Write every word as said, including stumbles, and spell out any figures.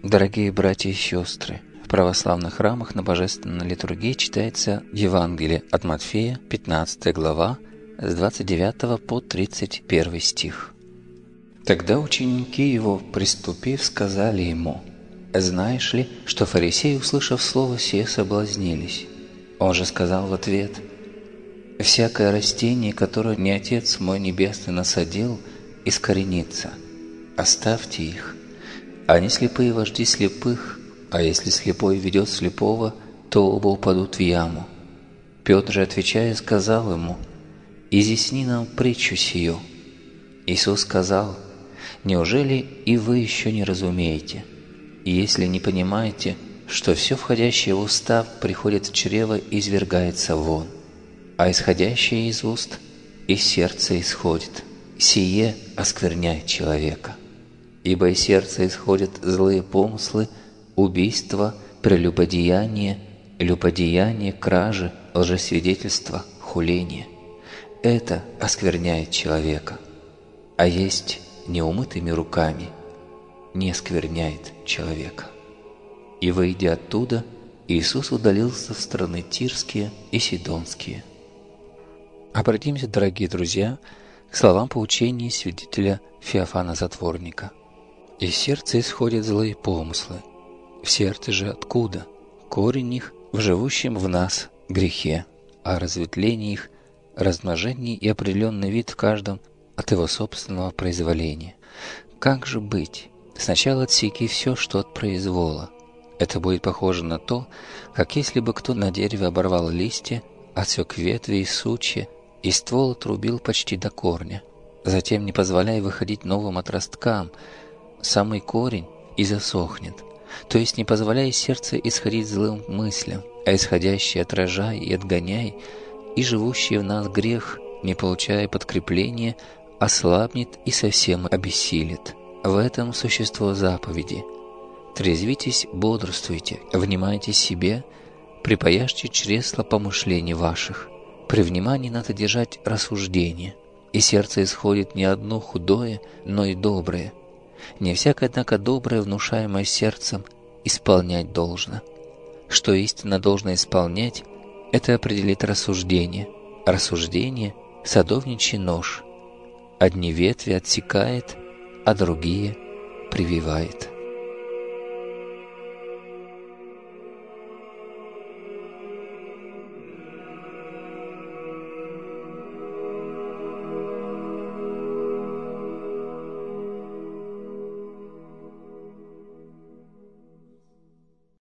Дорогие братья и сестры, в православных храмах на Божественной литургии читается Евангелие от Матфея, пятнадцатая глава, с двадцать девятого по тридцать первый стих. Тогда ученики его, приступив, сказали ему: «Знаешь ли, что фарисеи, услышав слово сие, соблазнились?» Он же сказал в ответ: «Всякое растение, которое не Отец мой Небесный насадил, искоренится. Оставьте их. Они слепые вожди слепых, а если слепой ведет слепого, то оба упадут в яму». Петр же, отвечая, сказал ему: «Изъясни нам притчу сию». Иисус сказал: «Неужели и вы еще не разумеете? И если не понимаете, что все входящее в уста приходит в чрево и извергается вон, а исходящее из уст из сердца исходит, сие оскверняет человека. Ибо из сердца исходят злые помыслы, убийства, прелюбодеяние, любодеяние, кражи, лжесвидетельство, хуление. Это оскверняет человека. А есть неумытыми руками не оскверняет человека». И, выйдя оттуда, Иисус удалился в страны Тирские и Сидонские. Обратимся, дорогие друзья, к словам поучения святителя Феофана Затворника. «Из сердца исходят злые помыслы. В сердце же откуда? Корень их в живущем в нас грехе, а разветвление их – размножение и определенный вид в каждом от его собственного произволения. Как же быть? Сначала отсеки все, что от произвола. Это будет похоже на то, как если бы кто на дереве оборвал листья, отсек ветви и сучья, и ствол отрубил почти до корня. Затем, не позволяя выходить новым отросткам, самый корень и засохнет, то есть не позволяя из сердца исходить злым мыслям, а исходящий отражай и отгоняй, и живущий в нас грех, не получая подкрепления, ослабнет и совсем обессилит. В этом существо заповеди. Трезвитесь, бодрствуйте, внимайте себе, припаяшьте чресла помышлений ваших. При внимании надо держать рассуждение, и сердце исходит не одно худое, но и доброе. Не всякое, однако, доброе, внушаемое сердцем, исполнять должно. Что истинно должно исполнять, это определит рассуждение. Рассуждение – садовничий нож. Одни ветви отсекает, а другие прививает.